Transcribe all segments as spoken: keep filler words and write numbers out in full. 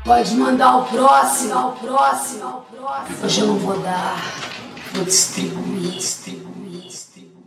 Pode mandar o próximo, o próximo, o próximo. Hoje eu não vou dar, vou distribuir, distribuir, distribuir.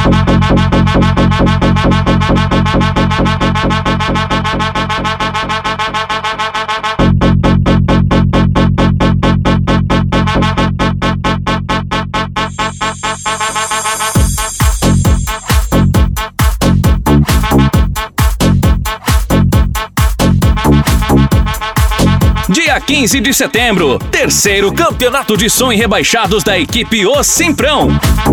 Dia quinze de setembro, terceiro campeonato de som e rebaixados da equipe O Simprão.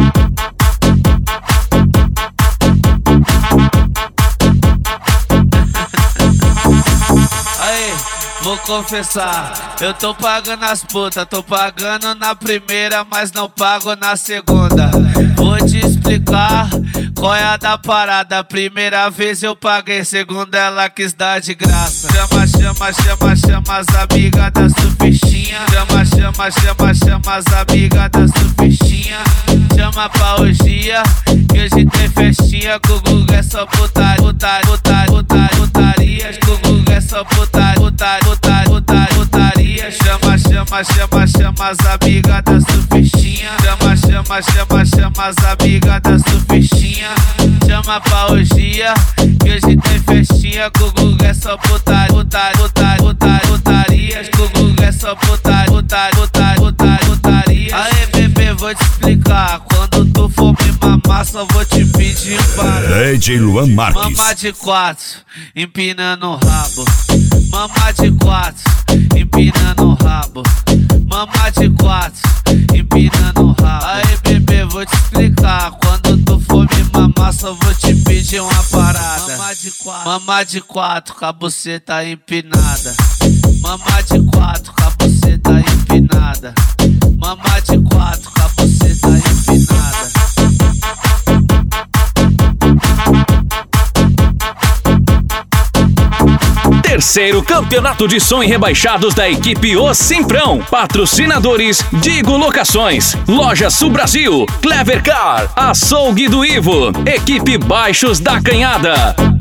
Aí, vou confessar, eu tô pagando as putas, tô pagando na primeira, mas não pago na segunda. Vou te explicar qual é a da parada. Primeira vez eu paguei, segunda ela quis dar de graça. Chama, chama, chama, chama as amigas da surfistinha. Chama, chama, chama, chama as amigas da surfistinha. Chama pra orgia, que hoje tem festinha. Com o Gugu é só putaria, putaria, putaria, putaria, putaria. Com o Gugu é só putaria, putaria, putaria, putaria, putaria. Chama, chama, chama, chama as amigas da surfistinha. Chama, chama, chama, chama as amigas da surfistinha. Chama pra orgia, que hoje tem festinha. Com o Gugu é só putaria, putaria, putaria, putaria, putaria. Com o Gugu é só putaria, putaria, putaria, putaria, putaria. Aê, bebê, vou te explicar. Quando tu for me mamar, só vou te pedir para D J Luan Marques. mamar de quatro, empinando o rabo. Mamar de quatro, empinando o rabo. Mamar de quatro, empinando o rabo. Aí, bebê, vou te explicar. Quando tu for me mamar, só vou te pedir uma parada. Mamar de quatro, mamar de quatro, com a buceta empinada. Mamar de quatro, com a buceta empinada. Mamar de quatro, com a buceta empinada. Terceiro campeonato de som e rebaixados da equipe O Simprão. Patrocinadores: Digo Locações, Loja Sul Brasil, Clever Car, Açougue do Ivo, Equipe Baixos da Canhada.